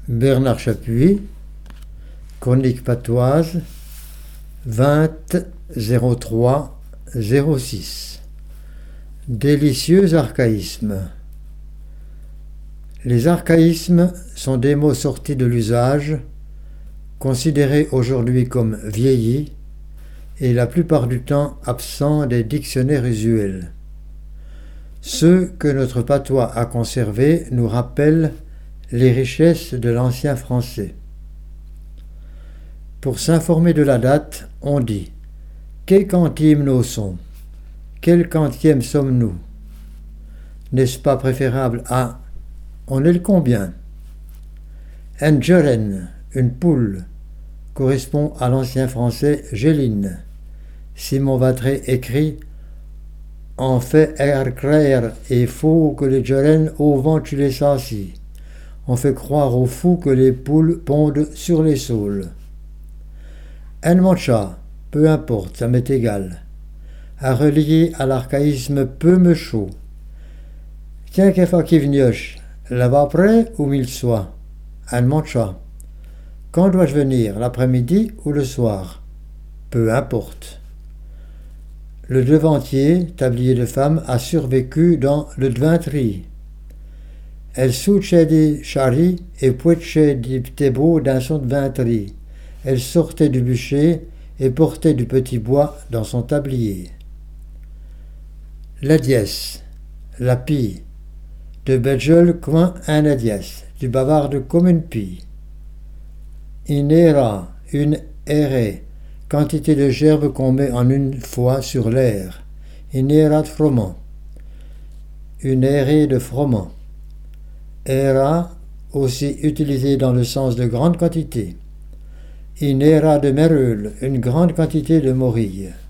Bernard Chapuis, Chronique patoise, 20 03 06. Délicieux archaïsmes. Les archaïsmes sont des mots sortis de l'usage, considérés aujourd'hui comme vieillis et la plupart du temps absents des dictionnaires usuels. Ceux que notre patois a conservés nous rappellent les richesses de l'ancien français. Pour s'informer de la date, on dit « Quel quantième nos sont ? Quel quantième sommes-nous » N'est-ce pas préférable à « On est le combien » Un joren, une poule, correspond à l'ancien français géline. Simon Vatray écrit « On fait croire et faut que les joren au vent tu les sassis. On fait croire aux fous que les poules pondent sur les saules. » Un mancha, peu importe, ça m'est égal. À relier à l'archaïsme peu me chaud. Tiens qu'un fois qui v'nioche, là-bas après ou mille soit. Un mancha. Quand dois-je venir, l'après-midi ou le soir? Peu importe. Le devantier, tablier de femme, a survécu dans le devintri. Elle souche des charries et pouetche des thébeaux d'un son devintri. Elle sortait du bûcher et portait du petit bois dans son tablier. La dièse, la pie, de Bedjol coin un la dièse, du bavarde comme une pie. Une era, une errée, quantité de gerbe qu'on met en une fois sur l'air. Une era de froment, une errée de froment. Era, aussi utilisé dans le sens de grande quantité. Une era de merule, une grande quantité de morilles.